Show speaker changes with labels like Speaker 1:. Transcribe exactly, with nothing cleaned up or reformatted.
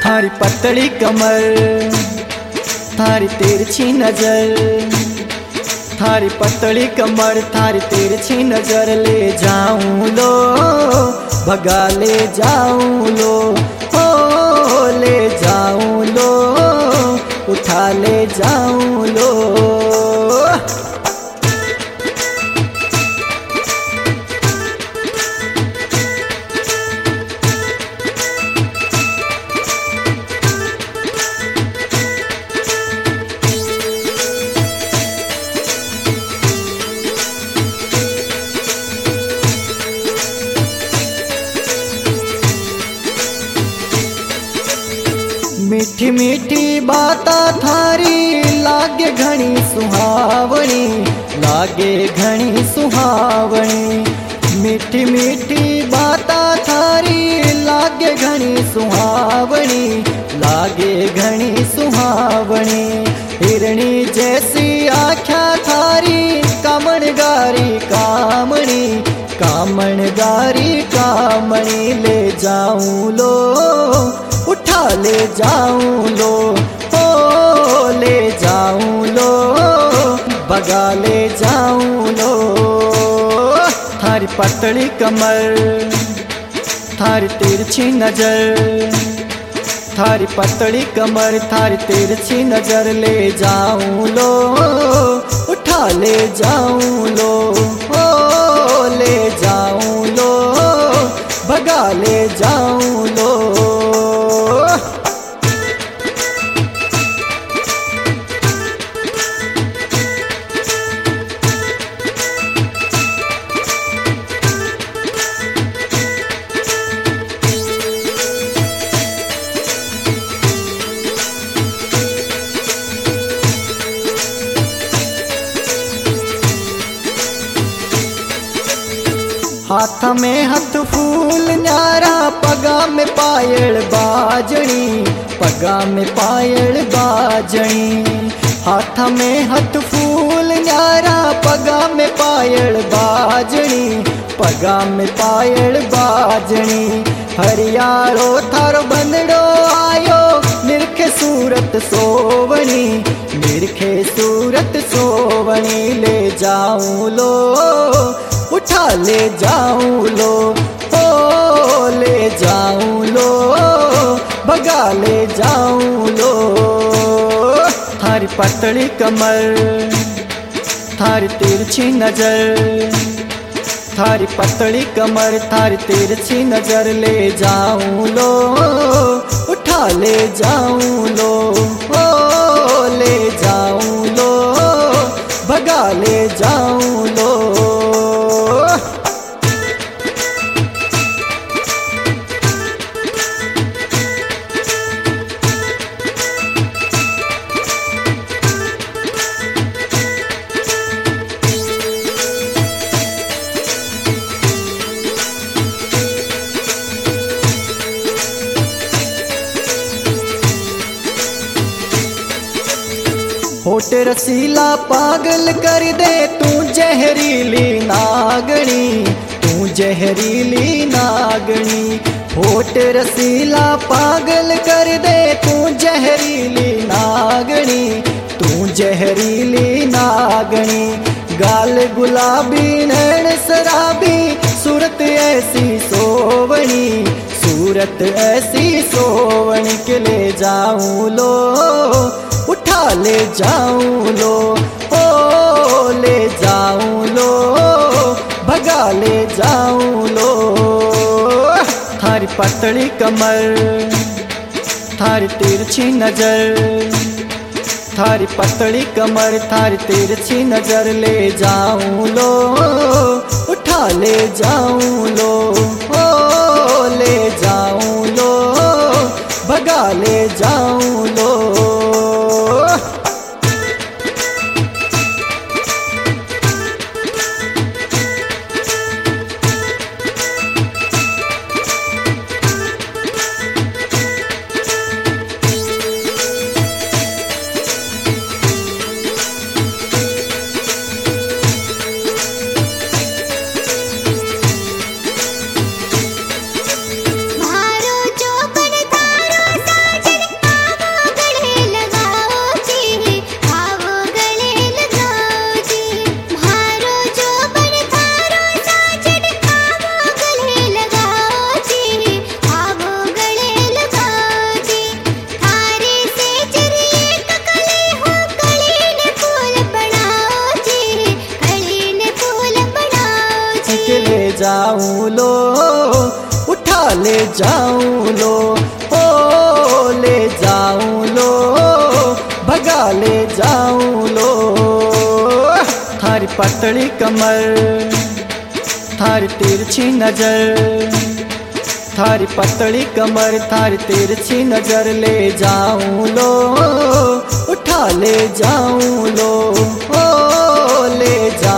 Speaker 1: थारी पतली कमर, थारी तिरछी नजर, थारी पतली कमर, थारी तिरछी नजर, ले जाऊं लो भगा ले जाऊं लो, हो ले जाऊं लो उठा ले जाऊं लो। मीठी मीठी बाता थारी लागे घनी सुहावनी, लागे घनी सुहावनी। मीठी मीठी बाता थारी लागे घनी सुहावनी, लागे घनी सुहावनी। हिरणी जैसी आख्या थारी कामणगारी कामणी, कामणगारी कामणी, ले जाऊं लो उठा ले जाऊं लो, हो ले जाऊं लो भगा ले जाऊं लो। थारी पतली कमर, थारी तिरछी नजर, थारी पतली कमर, थारी तिरछी नजर, ले जाऊं लो उठा ले जाऊं लो, हो ले जाऊं लो भगा ले जाऊं लो। हाथ में हाथ फूल न्यारा, पगा में पायल बाजनी, पगा में पायल बाजनी। हाथ में हाथ फूल न्यारा, पगा में पायल बाजनी, पगा में पायल बाजनी। हरियालो थारो बंदड़ो आयो, निरखे सूरत सोवनी, निरखे सूरत सोवनी, ले जाऊं लो उठा ले जाऊं लो, हो ले जाऊं लो भगा ले जाऊं लो। थारी पतली कमर, थारी तिरछी नजर, थारी पतली कमर, थारी तिरछी नजर, ले जाऊं लो उठा ले जाऊं लो, हो ले जाऊं लो भगा ले जाऊं लो। होठ रसीला पागल कर दे तू जहरीली नागणी, तू जहरीली नागणी। होठ रसीला पागल कर दे तू जहरीली नागणी, तू जहरीली नागणी। गाल गुलाबी नैन शराबी, सूरत ऐसी सोवनी, सूरत ऐसी सोवनी, के ले जाऊं लो उठा ले जाऊं लो, ओ ले जाऊं लो भगा ले जाऊं लो। थारी पतली कमर, थारी तिरछी नजर, थारी पतली कमर, थारी तिरछी नजर, ले जाऊं लो उठा ले जाऊं लो, ओ ले जाऊं लो भगा ले जाऊं लो। जाऊं लो, उठा ले जाऊं लो, ओ ले जाऊं लो, भगा ले जाऊं लो। थारी पतली कमर, थारी तिरछी नजर, थारी पतली कमर, थारी तिरछी नजर, ले जाऊं लो, उठा ले जाऊं लो, ओ ले जाऊं